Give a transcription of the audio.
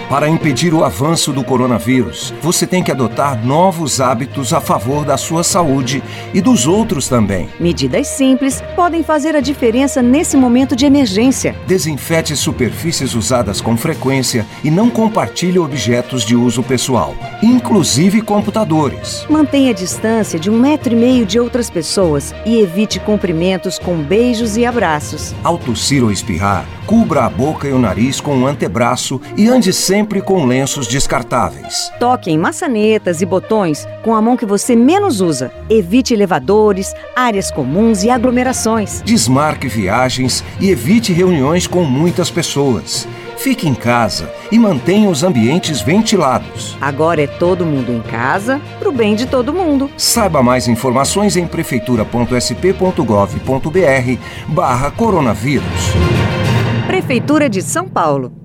Para impedir o avanço do coronavírus, você tem que adotar novos hábitos a favor da sua saúde e dos outros também. Medidas simples podem fazer a diferença nesse momento de emergência. Desinfete superfícies usadas com frequência e não compartilhe objetos de uso pessoal, inclusive computadores. Mantenha a distância de 1,5 metro de outras pessoas e evite cumprimentos com beijos e abraços. Ao tossir ou espirrar, cubra a boca e o nariz com o antebraço e ande sempre com lenços descartáveis. Toque em maçanetas e botões com a mão que você menos usa. Evite elevadores, áreas comuns e aglomerações. Desmarque viagens e evite reuniões com muitas pessoas. Fique em casa e mantenha os ambientes ventilados. Agora é todo mundo em casa, pro bem de todo mundo. Saiba mais informações em prefeitura.sp.gov.br/coronavírus. Prefeitura de São Paulo.